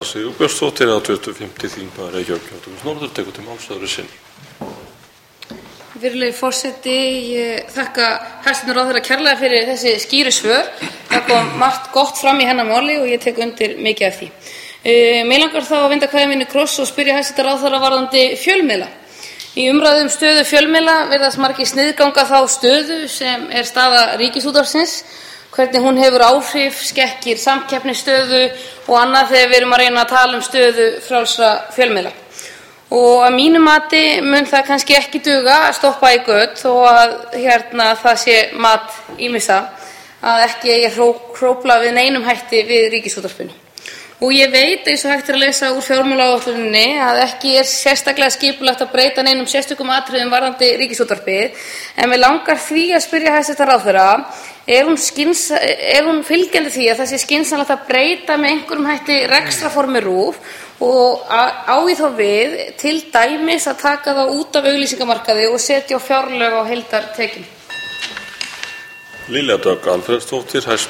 Sigurbjörnsdóttir, 25. þingmaður Reykjavíkurkjördæmis norður, tekur til máls öðru sinni. Virðulegi forseti, ég þakka hæstv. ráðherra kærlega fyrir þessi skýru svör. Það kom margt gott fram í hennar máli og ég tek undir mikið af því. Mig langar þá að vinda kveðja mínu í kross og spyrja hæstv. ráðherra varðandi fjölmiðla. Í umræðum stöðu fjölmiðla virðast margir sniðganga þá stöðu sem er staða Ríkisútvarpsins, hvernig hún hefur áhrif, skekkir samkeppnisstöðu og annað þegar við erum að reyna að tala stöðu frjálsra fjölmiðla. Og að mínu mati mun það kannski ekki duga að stoppa í göt þó að það sé mat ýmissa að ekki eigi hrófla við neinum hætti við Ríkisútvarpinu. Og ég veit, eins og hægt að lesa úr fjármálaáætluninni, að ekki er sérstaklega skipulagt að breyta neinum sérstökum atriðum varðandi Ríkisútvarpið, en mig langar því að spyrja hæstv. ráðherra, er hún fylgjandi því að það sé skynsamlegt að breyta með einhverjum hætti rekstrarformi RÚV og á í þá við til dæmis að taka það út af auglýsingamarkaði og setja á fjárlög á heildartekjum? Lilja Dögg Alfreðsdóttir,